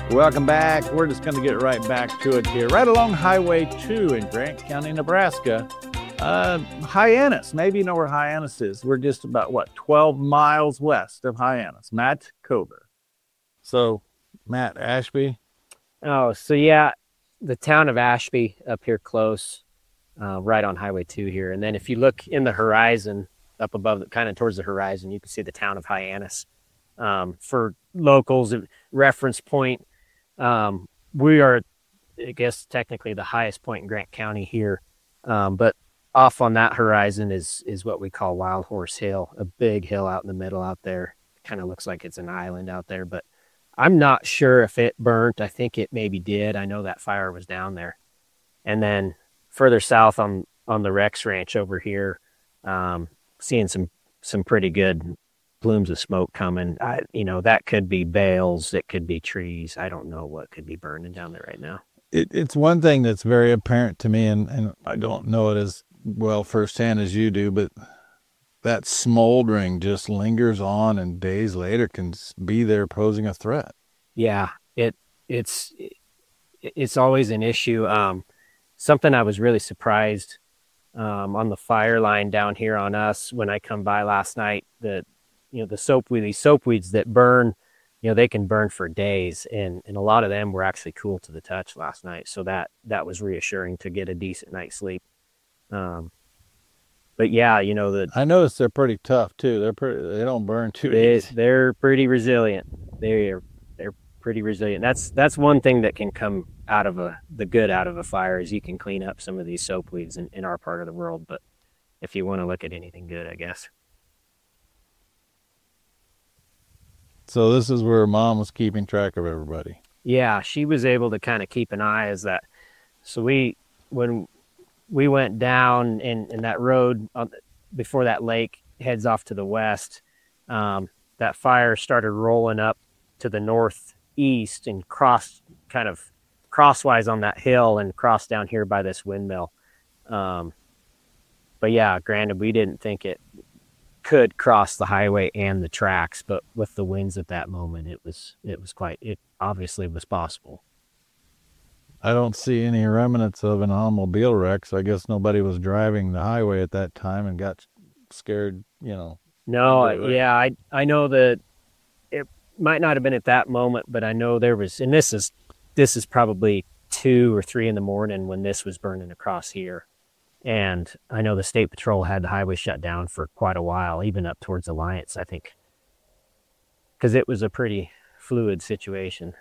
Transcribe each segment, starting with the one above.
Welcome back. We're just going to get right back to it here. Right along Highway 2 in Grant County, Nebraska. Hyannis. Maybe you know where Hyannis is. We're just about, 12 miles west of Hyannis. Matt Cover. So, Matt, Ashby. Oh, so yeah, the town of Ashby up here close, right on Highway 2 here. And then if you look in the horizon, up above, kind of towards the horizon, you can see the town of Hyannis. For locals, reference point, we are, I guess, technically the highest point in Grant County here. But off on that horizon is what we call Wild Horse Hill, a big hill out in the middle out there. Kind of looks like it's an island out there, but I'm not sure if it burnt. I think it maybe did. I know that fire was down there. And then further south on the Rex Ranch over here, seeing some pretty good plumes of smoke coming. That could be bales, it could be trees. I don't know what could be burning down there right now. It's one thing that's very apparent to me, and I don't know it as well firsthand as you do, but that smoldering just lingers on, and days later can be there posing a threat. Yeah, it's always an issue. Something I was really surprised on the fire line down here on us when I come by last night. These soapweeds that burn, they can burn for days, and a lot of them were actually cool to the touch last night. So that was reassuring to get a decent night's sleep. But yeah, I noticed they're pretty tough too. They don't burn too easy. They're pretty resilient. They're pretty resilient. That's one thing that can come out of the good out of a fire, is you can clean up some of these soapweeds in our part of the world. But if you want to look at anything good, I guess. So this is where Mom was keeping track of everybody. Yeah, she was able to kind of keep an eye as that. So when we went down and that road before that lake heads off to the west, that fire started rolling up to the northeast and crossed kind of crosswise on that hill and crossed down here by this windmill. But yeah, granted, we didn't think it could cross the highway and the tracks, but with the winds at that moment, it obviously was possible. I don't see any remnants of an automobile wreck, so I guess nobody was driving the highway at that time and got scared, No, yeah, I know that it might not have been at that moment, but I know there was, and this is probably 2 or 3 in the morning when this was burning across here. And I know the State Patrol had the highway shut down for quite a while, even up towards Alliance, I think, because it was a pretty fluid situation.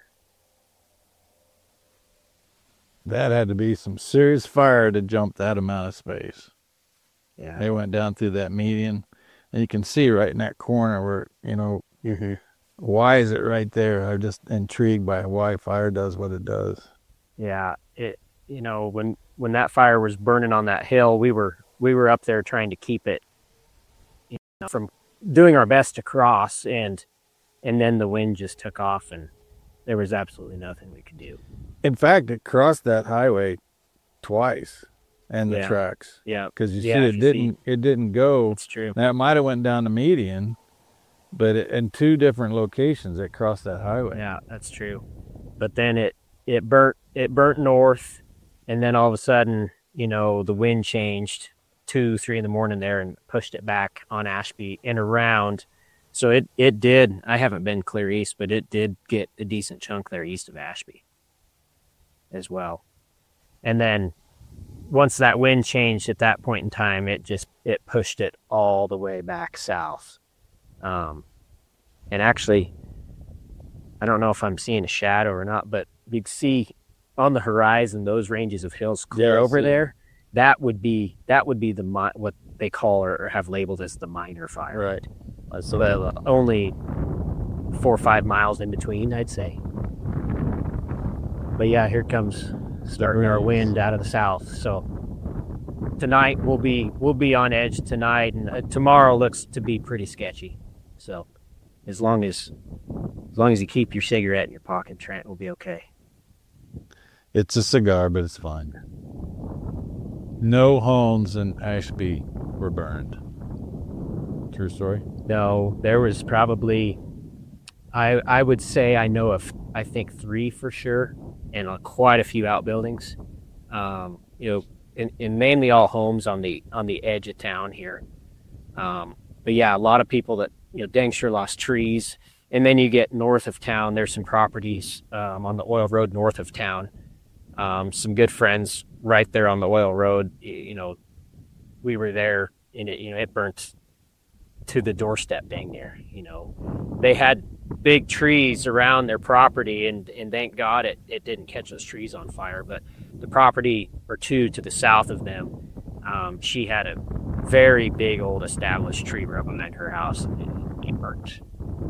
That had to be some serious fire to jump that amount of space. Yeah. They went down through that median, and you can see right in that corner where, Mm-hmm. Why is it right there? I'm just intrigued by why fire does what it does. Yeah, when that fire was burning on that hill, we were up there trying to keep it from doing our best to cross, and then the wind just took off, and there was absolutely nothing we could do. In fact, it crossed that highway twice, and the tracks. Yeah, because you see, it didn't go. It's true. Now it might have went down the median, but in 2 different locations it crossed that highway. Yeah, that's true. But then it burnt north, and then all of a sudden, the wind changed 2, 3 in the morning there and pushed it back on Ashby and around. So it did. I haven't been clear east, but it did get a decent chunk there east of Ashby as well. And then once that wind changed at that point in time, it pushed it all the way back south. And actually, I don't know if I'm seeing a shadow or not, but you can see on the horizon those ranges of hills clear over there. That would be what they call or have labeled as the minor fire. Right. So only 4 or 5 miles in between, I'd say. But yeah, here comes starting our wind out of the south. So tonight we'll be on edge tonight, and tomorrow looks to be pretty sketchy. So as long as you keep your cigarette in your pocket, Trent, we'll be okay. It's a cigar, but it's fine. No homes in Ashby were burned. True story? No, there was probably I would say I know of, I think 3 for sure, and quite a few outbuildings. And mainly all homes on the edge of town here. But yeah, a lot of people that, dang sure lost trees. And then you get north of town, there's some properties on the oil road north of town. Some good friends right there on the oil road. We were there, and it burnt to the doorstep dang near. They had big trees around their property, and thank God it didn't catch those trees on fire. But the property or two to the south of them, she had a very big old established tree right behind her house, and it burnt.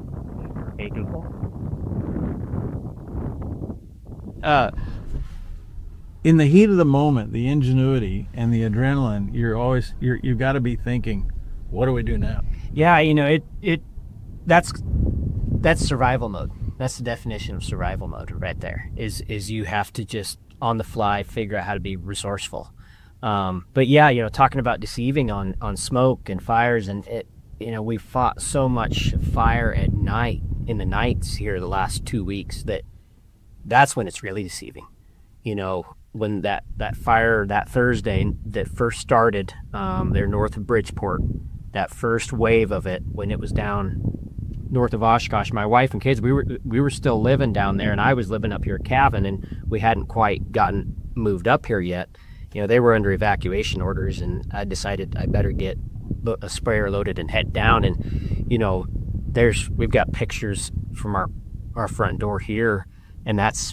In the heat of the moment, the ingenuity and the adrenaline, you've got to be thinking, what do we do now? Yeah, that's survival mode. That's the definition of survival mode right there. Is you have to just on the fly figure out how to be resourceful. But yeah, talking about deceiving on smoke and fires, and we fought so much fire at night in the nights here the last 2 weeks that's when it's really deceiving. When that fire that Thursday that first started there north of Bridgeport, that first wave of it when it was down north of Oshkosh, my wife and kids, we were still living down there, and I was living up here at Cavan, and we hadn't quite gotten moved up here yet. They were under evacuation orders, and I decided I better get a sprayer loaded and head down. And we've got pictures from our front door here, and that's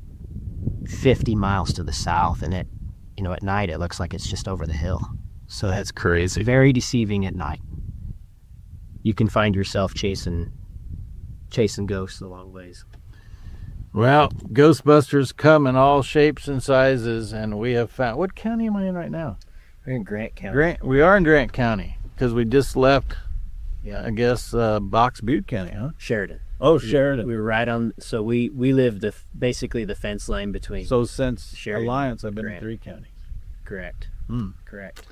50 miles to the south, and at night it looks like it's just over the hill. So that's crazy. Very deceiving at night. You can find yourself chasing ghosts a long ways. Well, Ghostbusters come in all shapes and sizes, and we have found... What county am I in right now? We're in Grant County. We are in Grant County, because we just left, I guess, Box Butte County, huh? Sheridan. Oh, Sheridan. We were right on... So we live basically the fence line between... So since Sheridan, Alliance, I've been Grant. in 3 counties. Correct. Correct.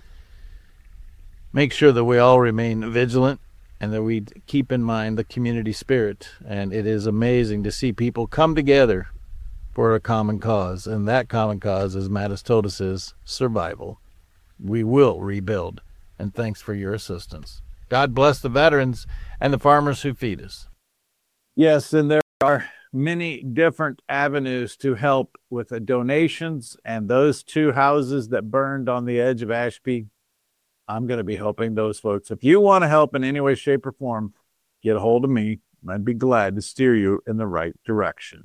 Make sure that we all remain vigilant, and that we keep in mind the community spirit. And it is amazing to see people come together for a common cause. And that common cause, as Matt has told us, is survival. We will rebuild. And thanks for your assistance. God bless the veterans and the farmers who feed us. Yes, and there are many different avenues to help with the donations. And those 2 houses that burned on the edge of Ashby, I'm going to be helping those folks. If you want to help in any way, shape, or form, get a hold of me. I'd be glad to steer you in the right direction.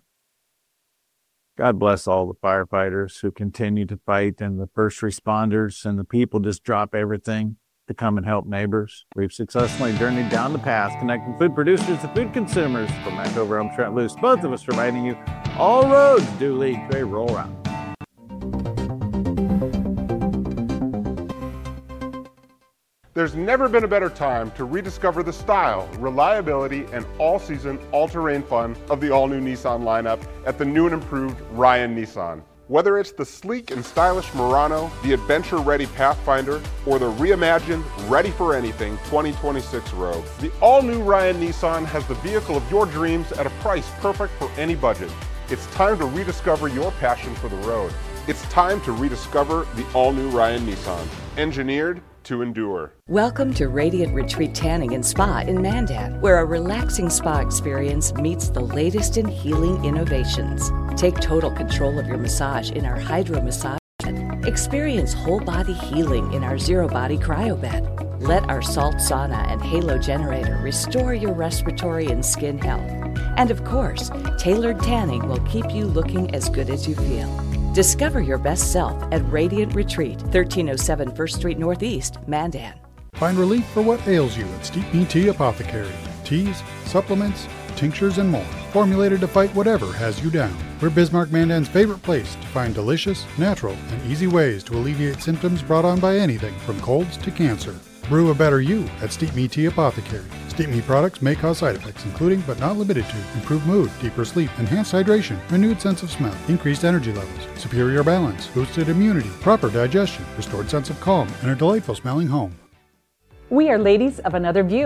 God bless all the firefighters who continue to fight, and the first responders, and the people just drop everything to come and help neighbors. We've successfully journeyed down the path, connecting food producers to food consumers. From Andover, I'm Trent Luce, both of us reminding you all roads do lead to a roll route. There's never been a better time to rediscover the style, reliability, and all-season, all-terrain fun of the all-new Nissan lineup at the new and improved Ryan Nissan. Whether it's the sleek and stylish Murano, the adventure-ready Pathfinder, or the reimagined, ready-for-anything 2026 Rogue, the all-new Ryan Nissan has the vehicle of your dreams at a price perfect for any budget. It's time to rediscover your passion for the road. It's time to rediscover the all-new Ryan Nissan. Engineered to endure. Welcome to Radiant Retreat Tanning and Spa in Mandan, where a relaxing spa experience meets the latest in healing innovations. Take total control of your massage in our Hydro Massage bed. Experience whole body healing in our Zero Body Cryo bed. Let our salt sauna and halo generator restore your respiratory and skin health. And of course, tailored tanning will keep you looking as good as you feel. Discover your best self at Radiant Retreat, 1307 First Street Northeast, Mandan. Find relief for what ails you at Steep Me Tea Apothecary. Teas, supplements, tinctures, and more. Formulated to fight whatever has you down. We're Bismarck, Mandan's favorite place to find delicious, natural, and easy ways to alleviate symptoms brought on by anything from colds to cancer. Brew a better you at Steep Me Tea Apothecary. Steep Me products may cause side effects, including but not limited to improved mood, deeper sleep, enhanced hydration, renewed sense of smell, increased energy levels, superior balance, boosted immunity, proper digestion, restored sense of calm, and a delightful smelling home. We are ladies of Another View.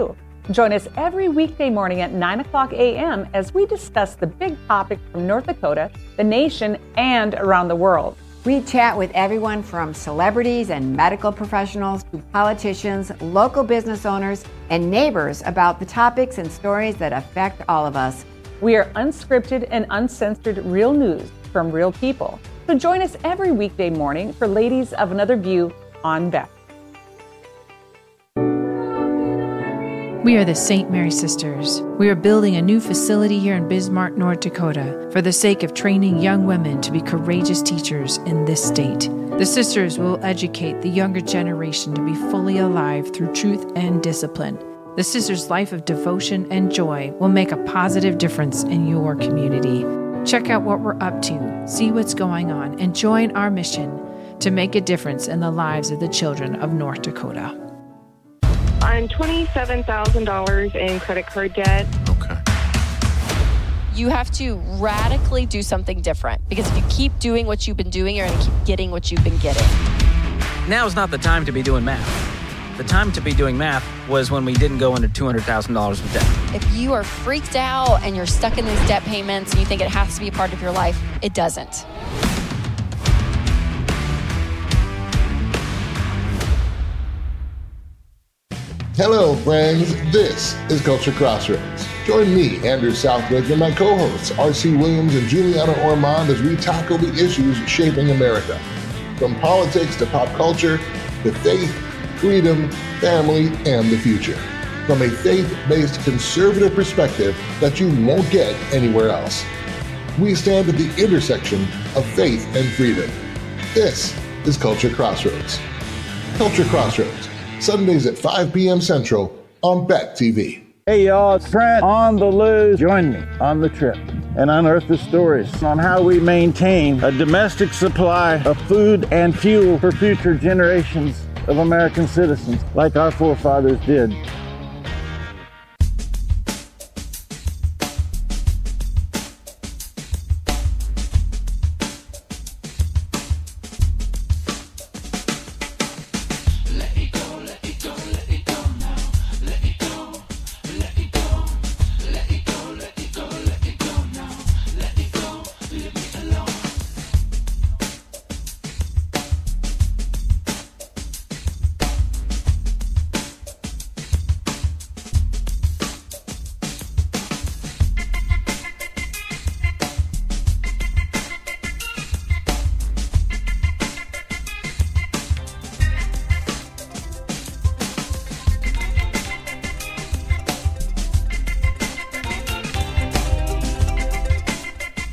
Join us every weekday morning at 9 o'clock a.m. as we discuss the big topics from North Dakota, the nation, and around the world. We chat with everyone from celebrities and medical professionals to politicians, local business owners, and neighbors about the topics and stories that affect all of us. We are unscripted and uncensored real news from real people. So join us every weekday morning for Ladies of Another View on Beck. We are the St. Mary Sisters. We are building a new facility here in Bismarck, North Dakota, for the sake of training young women to be courageous teachers in this state. The sisters will educate the younger generation to be fully alive through truth and discipline. The sisters' life of devotion and joy will make a positive difference in your community. Check out what we're up to, see what's going on, and join our mission to make a difference in the lives of the children of North Dakota. I'm $27,000 in credit card debt. Okay. You have to radically do something different, because if you keep doing what you've been doing, you're going to keep getting what you've been getting. Now's not the time to be doing math. The time to be doing math was when we didn't go under $200,000 of debt. If you are freaked out and you're stuck in these debt payments and you think it has to be a part of your life, it doesn't. Hello, friends. This is Culture Crossroads. Join me, Andrew Southwick, and my co-hosts, R.C. Williams and Juliana Ormond, as we tackle the issues shaping America. From politics to pop culture, to faith, freedom, family, and the future. From a faith-based conservative perspective that you won't get anywhere else. We stand at the intersection of faith and freedom. This is Culture Crossroads. Culture Crossroads. Sundays at 5 p.m. Central on Beck TV. Hey y'all, it's Trent on the loose. Join me on the trip and unearth the stories on how we maintain a domestic supply of food and fuel for future generations of American citizens like our forefathers did.